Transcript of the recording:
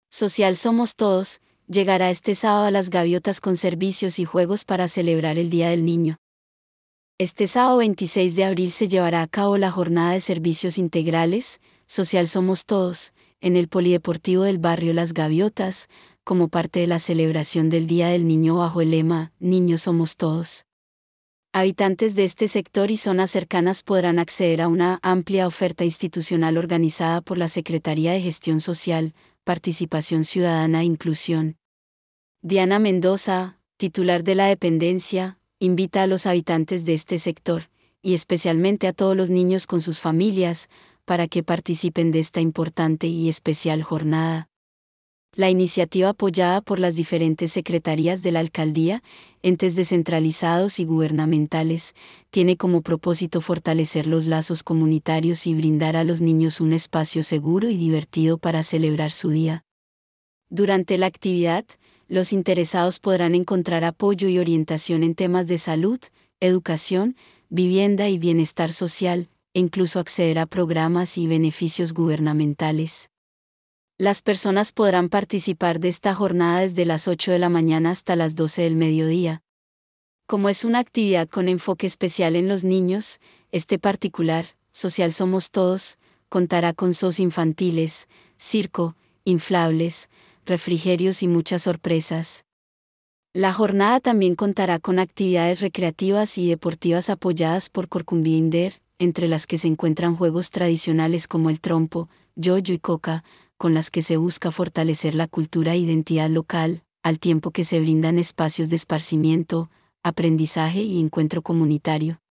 Social Somos Todos, llegará este sábado a Las Gaviotas con servicios y juegos para celebrar el Día del Niño. Este sábado 26 de abril se llevará a cabo la jornada de servicios integrales, Social Somos Todos, en el Polideportivo del barrio Las Gaviotas, como parte de la celebración del Día del Niño bajo el lema Niños Somos Todos. Habitantes de este sector y zonas cercanas podrán acceder a una amplia oferta institucional organizada por la Secretaría de Gestión Social, Participación Ciudadana e Inclusión. Diana Mendoza, titular de la dependencia, invita a los habitantes de este sector, y especialmente a todos los niños con sus familias, para que participen de esta importante y especial jornada. La iniciativa, apoyada por las diferentes secretarías de la alcaldía, entes descentralizados y gubernamentales, tiene como propósito fortalecer los lazos comunitarios y brindar a los niños un espacio seguro y divertido para celebrar su día. Durante la actividad, los interesados podrán encontrar apoyo y orientación en temas de salud, educación, vivienda y bienestar social, e incluso acceder a programas y beneficios gubernamentales. Las personas podrán participar de esta jornada desde las 8 de la mañana hasta las 12 del mediodía. Como es una actividad con enfoque especial en los niños, este particular, Social Somos Todos, contará con shows infantiles, circo, inflables, refrigerios y muchas sorpresas. La jornada también contará con actividades recreativas y deportivas apoyadas por Corcumbinder, entre las que se encuentran juegos tradicionales como el trompo, yoyo y coca, con las que se busca fortalecer la cultura e identidad local, al tiempo que se brindan espacios de esparcimiento, aprendizaje y encuentro comunitario.